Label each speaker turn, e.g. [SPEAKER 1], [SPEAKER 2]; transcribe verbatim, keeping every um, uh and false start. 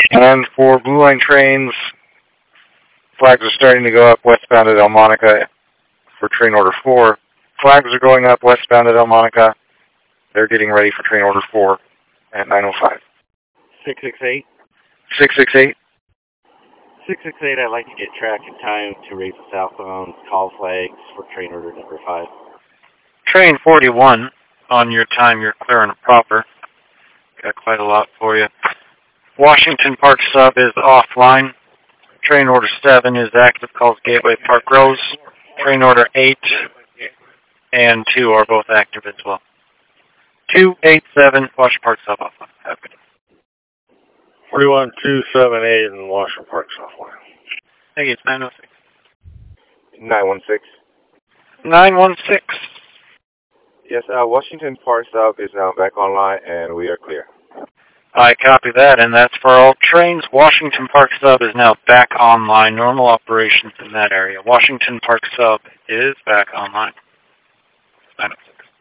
[SPEAKER 1] And for Blue Line trains, flags are starting to go up westbound at El Monica for train order four. Flags are going up westbound at El Monica. They're getting ready for train order four at nine oh five.
[SPEAKER 2] six six eight.
[SPEAKER 1] six six eight.
[SPEAKER 2] six six eight, I'd like to get track and time to raise the southbound call flags for train order number five.
[SPEAKER 3] Train forty-one, on your time, you're clear and proper. Got quite a lot for you. Washington Park sub is offline. Train order seven is active, calls Gateway Park Rose. Train order eight and two are both active as well. two eight seven, Washington Park sub offline. Have a good day.
[SPEAKER 4] forty-one two seven eight in Washington Park offline.
[SPEAKER 3] Thank you, it's nine oh six.
[SPEAKER 2] nine one six.
[SPEAKER 3] nine one six.
[SPEAKER 2] Yes, uh, Washington Park sub is now back online and we are clear.
[SPEAKER 3] I copy that, and that's for all trains. Washington Park sub is now back online. Normal operations in that area. Washington Park sub is back online. nine oh six.